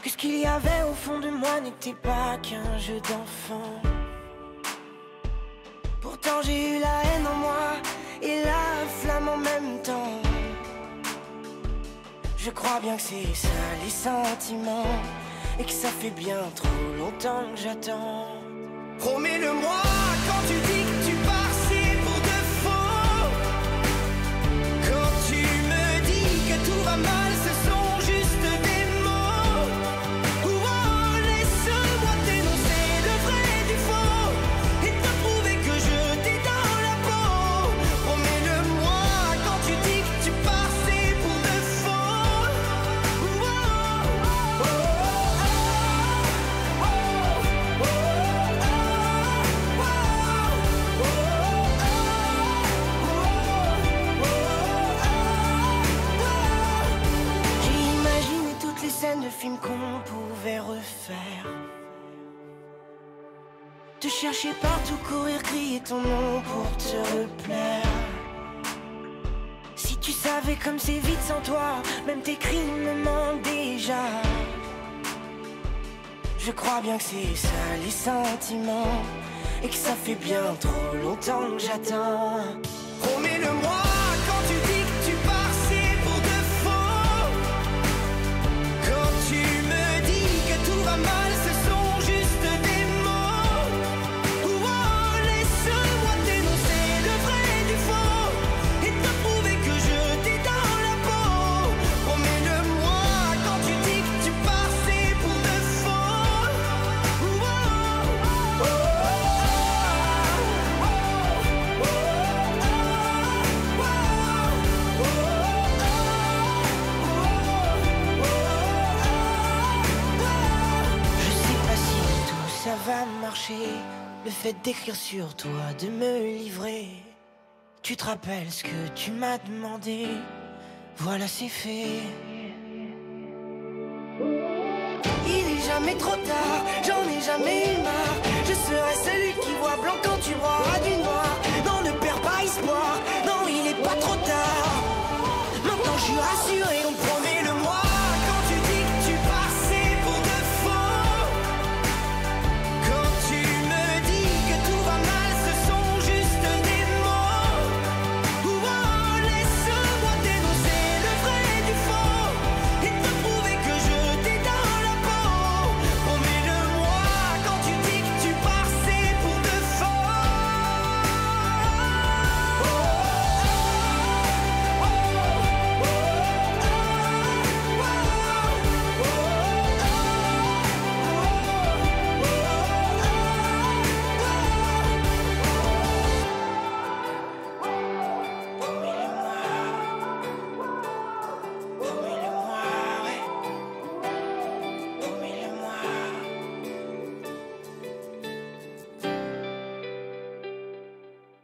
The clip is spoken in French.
que ce qu'il y avait au fond de moi n'était pas qu'un jeu d'enfant. Pourtant j'ai eu la haine en moi et la flamme en même temps. Je crois bien que c'est ça les sentiments, et que ça fait bien trop longtemps que j'attends. Promets-le-moi quand tu dis que tu pars, c'est pour de faux. Quand tu me dis que tout va mal, ce sont juste des mots. Oh, laisse-moi dénoncer le vrai du faux et te prouver que je t'ai dans la peau. Promets-le-moi quand tu dis que tu pars, c'est pour de faux. Oh, oh, oh, les scènes de films qu'on pouvait refaire. Te chercher partout, courir, crier ton nom pour te replaire. Si tu savais comme c'est vite sans toi, même tes cris me manquent déjà. Je crois bien que c'est ça les sentiments, et que ça fait bien trop longtemps que j'attends. Promets-le-moi quand tu dis que tu pars, c'est pour de faux. Quand tu me dis que tout va mal, ce sont juste des mots. Oh, laisse-moi dénoncer le vrai du faux et te prouver que je t'ai dans la peau. Promets-le-moi quand tu dis que tu pars, c'est pour de faux. Oh, oh, oh, oh, ça va marcher, le fait d'écrire sur toi, de me livrer. Tu te rappelles ce que tu m'as demandé, voilà c'est fait. Il est jamais trop tard, j'en ai jamais eu